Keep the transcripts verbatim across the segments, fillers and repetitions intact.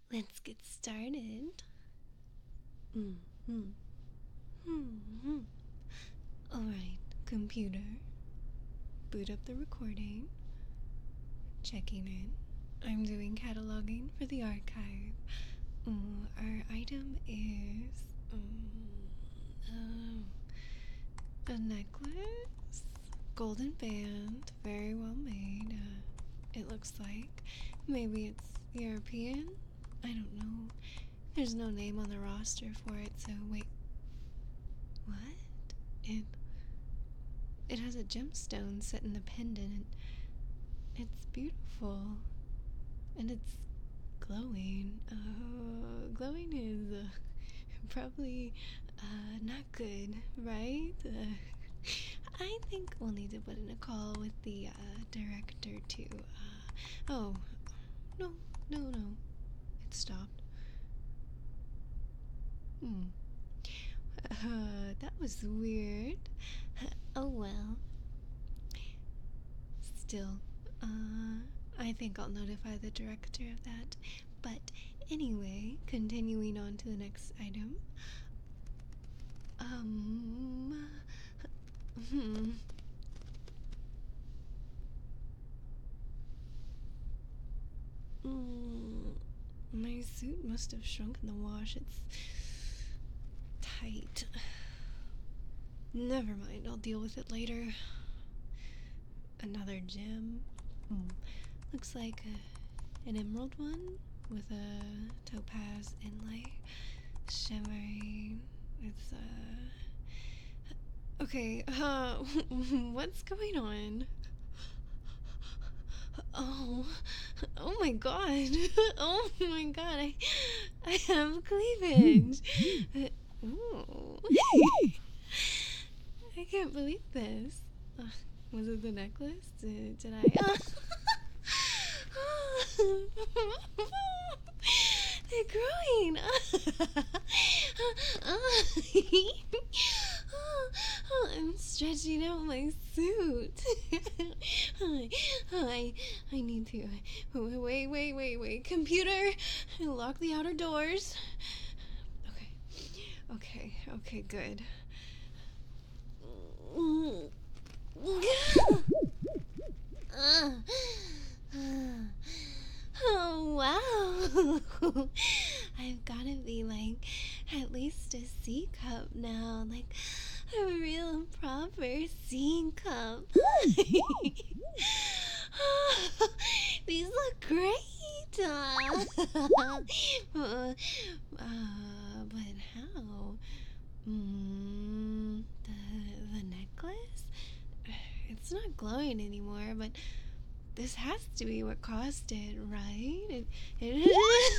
let's get started. Mm-hmm. Mm-hmm. Alright, computer. Boot up the recording. Checking in. I'm doing cataloging for the archive. Ooh, our item is um, uh, a necklace, golden band, very well made. Uh, it looks like maybe it's European. I don't know. There's no name on the roster for it, so wait. What? It it has a gemstone set in the pendant. It's beautiful. And it's glowing. Uh, glowing is uh, probably uh, not good, right? Uh, I think we'll need to put in a call with the uh, director to. Uh, oh, no, no, no. It stopped. Hmm. Uh, that was weird. Oh well. Still, uh, I think I'll notify the director of that. But anyway, continuing on to the next item. Um. Hmm. Mm, my suit must have shrunk in the wash. It's tight. Never mind, I'll deal with it later. Another gem. Hmm. Looks like a, an emerald one with a topaz inlay. Shimmering. It's, uh. Okay, uh. What's going on? Oh. Oh my god. Oh my god. I, I have cleavage. Ooh. I can't believe this. Uh, was it the necklace? Did, did I? Uh, they're growing. I'm stretching out my suit. I, I need to. Wait, wait, wait, wait. Computer, lock the outer doors. Okay, okay, okay, good. Oh wow. I've gotta be like at least a C cup now, like a real proper C cup. These look great. Uh, uh, but how? Mm, the the necklace? It's not glowing anymore, but this has to be what caused it, right? It, it, it,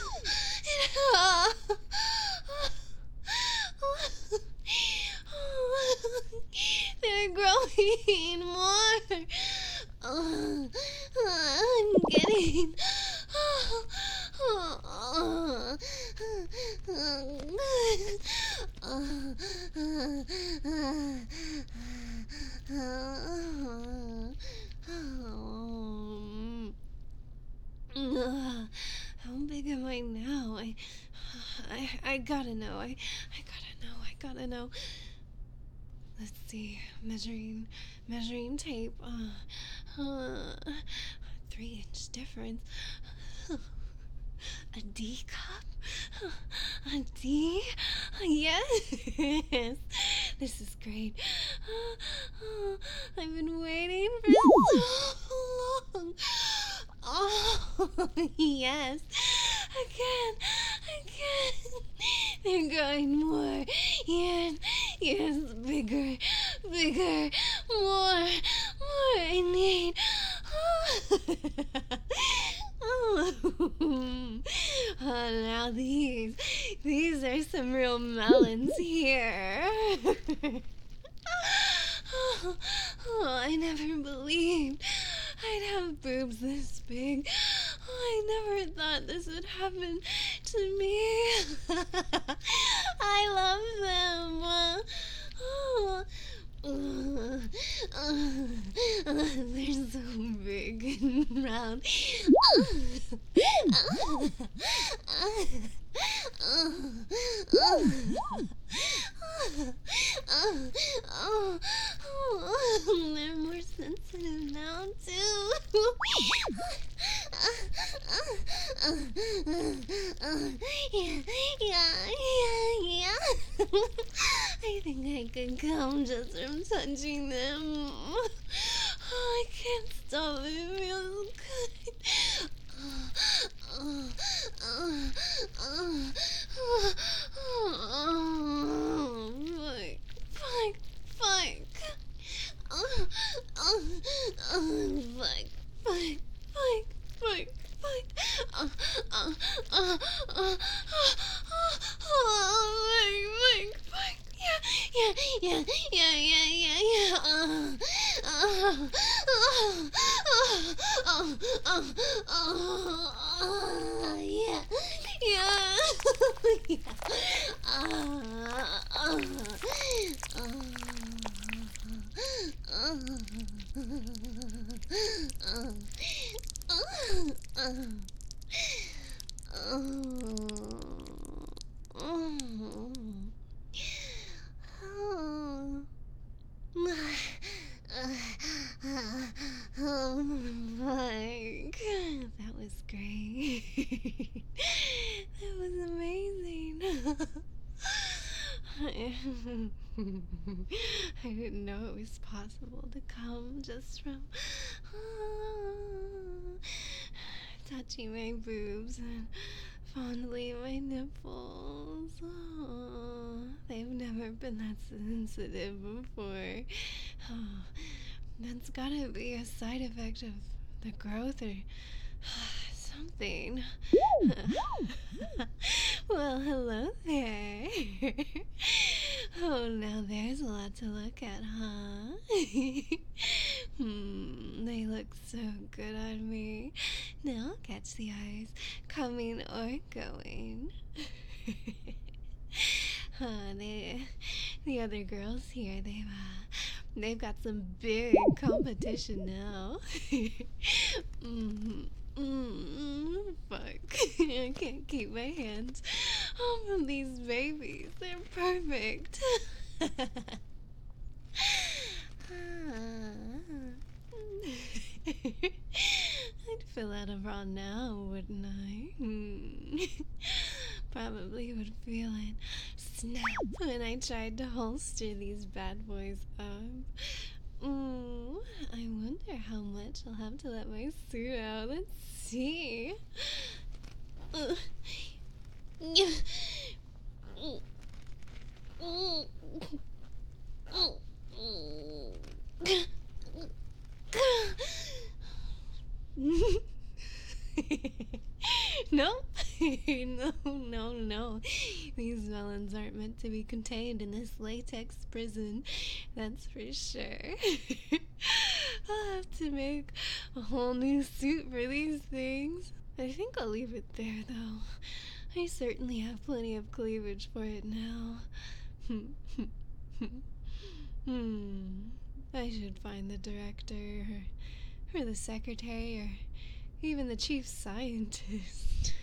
it they're growing more. Uh, I'm getting. Um, how big am I now? I, I, I gotta know. I, I gotta know. I gotta know. Let's see. Measuring, measuring tape. Uh, uh, three inch difference. A D cup? A D? Yes! This is great. I've been waiting for so long. Oh, yes. Again, again. They're growing more. Yes, yes, bigger, bigger, more, more I need. Oh, oh, now these, these are some real melons here. Oh, oh, I never believed I'd have boobs this big. Oh, I never thought this would happen to me. I love them. Oh, Uh, uh, uh, they're so big and round. They're more sensitive now too. Yeah, yeah, yeah, yeah. I think I could come just from touching them. Oh, I can't stop. It feels good. Oh, oh, oh, oh, oh, fuck, fuck, fuck. Oh, oh, oh, fuck, fuck, fuck, fuck, fuck. Oh, oh, oh, oh, oh, oh, fuck, fuck, fuck. Yeah, yeah, yeah, yeah, yeah, yeah. Uh, uh, oh, oh, oh, oh, oh, oh, yeah, yeah, yeah. Uh, uh, uh, Oh, Mike, that was great. That was amazing. I didn't know it was possible to come just from uh, touching my boobs and fondling my nipples. Oh, they've never been that sensitive before. Oh, that's gotta be a side effect of the growth or something. Well, hello there. Oh, now there's a lot to look at, huh? Hmm, they look so good on me. Now I'll catch the eyes, coming or going. Huh, they, the other girls here, they've, uh, they've got some big competition now. mm, mm, fuck. I can't keep my hands off of these babies. They're perfect. I'd fill out a bra now, wouldn't I? Hmm. Probably would feel it snap when I tried to holster these bad boys up. Ooh, I wonder how much I'll have to let my suit out. Let's see. Uh, yeah. Mm, mm, mm, mm. Nope. No, no, no. These melons aren't meant to be contained in this latex prison. That's for sure. I'll have to make a whole new suit for these things. I think I'll leave it there, though. I certainly have plenty of cleavage for it now. Hmm. I should find the director, or, or the secretary, or even the chief scientist.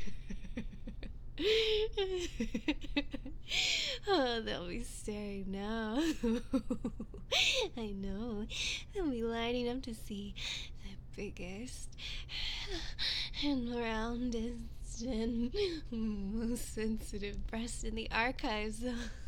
Oh, they'll be staring now. I know. They'll be lining up to see the biggest and roundest and most sensitive breast in the archives.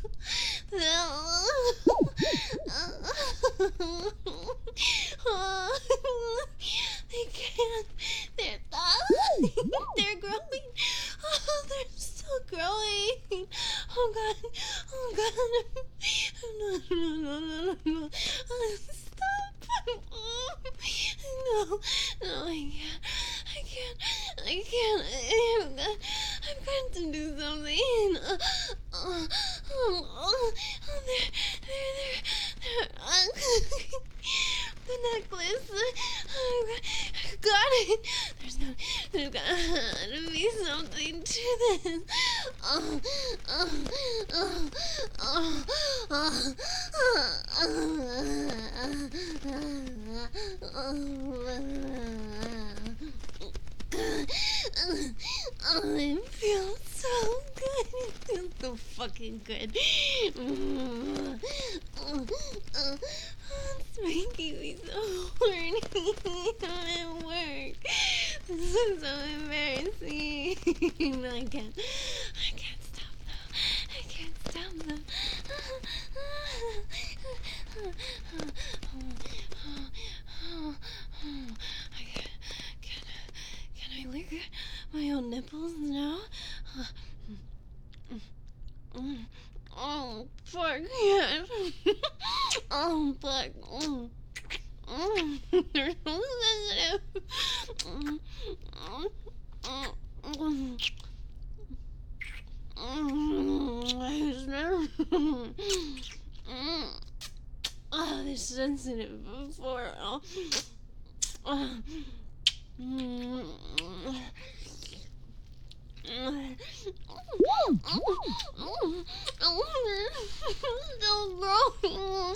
They can't. They're they're growing. Oh, they're still growing. Oh God. Oh God. No, no, no, no, no, no. Stop. No, no, I can't. I can't. I can't. I've got, I've got to do something. Uh, uh, oh, oh, oh, there, there, there, there. the necklace. I got it. There's got, there's got to be something to this. Oh, oh, oh, oh, oh, oh, it feels so good. It feels so fucking good. It's making me so horny. I'm at work. This is so embarrassing. I can't. I can't stop though. I can't stop though. I can, can, can I lick my own nipples now? Oh, fuck, yes. Oh, fuck. Mm. Mm. They're so sensitive. Mm. Mm. Mm. Mm. Oh, they're sensitive before. Oh. Oh. Mm. Still growing.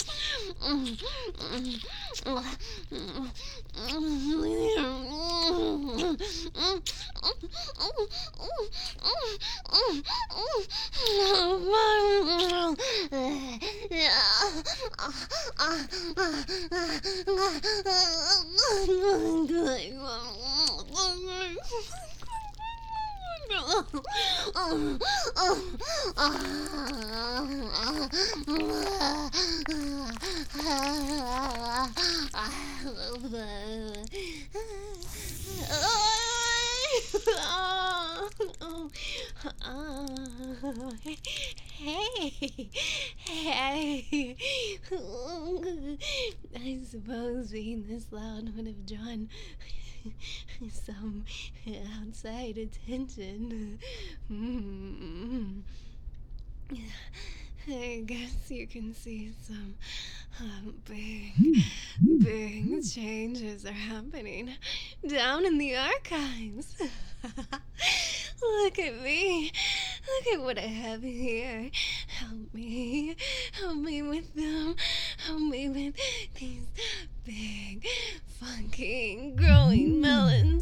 Hey, hey. I suppose being this loud would have drawn some outside attention. Mm. I guess you can see some um, big, big changes are happening down in the archives. Look at me. Look at what I have here. Help me. Help me with them. Help me with these big, fucking growing melons.